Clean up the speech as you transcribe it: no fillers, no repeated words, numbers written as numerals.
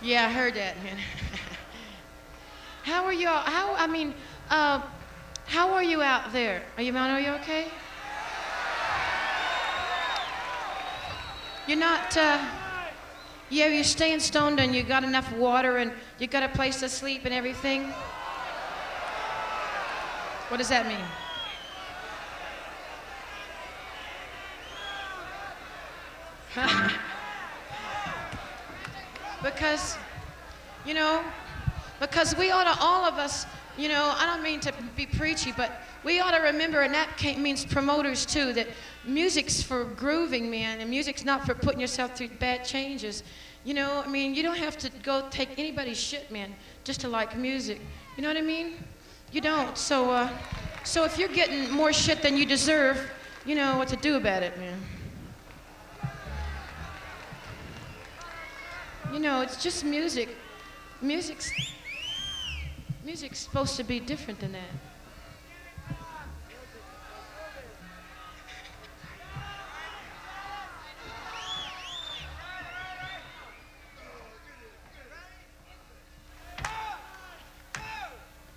Yeah, I heard that, man. How are y'all? How are you out there? Are you okay? You're not, yeah, you're staying stoned and you got enough water and you got a place to sleep and everything? What does that mean? Because, you know, because we ought to, all of us, I don't mean to be preachy, but we ought to remember, and that means promoters too, that music's for grooving, man, and music's not for putting yourself through bad changes. You don't have to go take anybody's shit, man, just to like music. You know what I mean? You don't. So if you're getting more shit than you deserve, you know what to do about it, man. It's just music. Music's supposed to be different than that.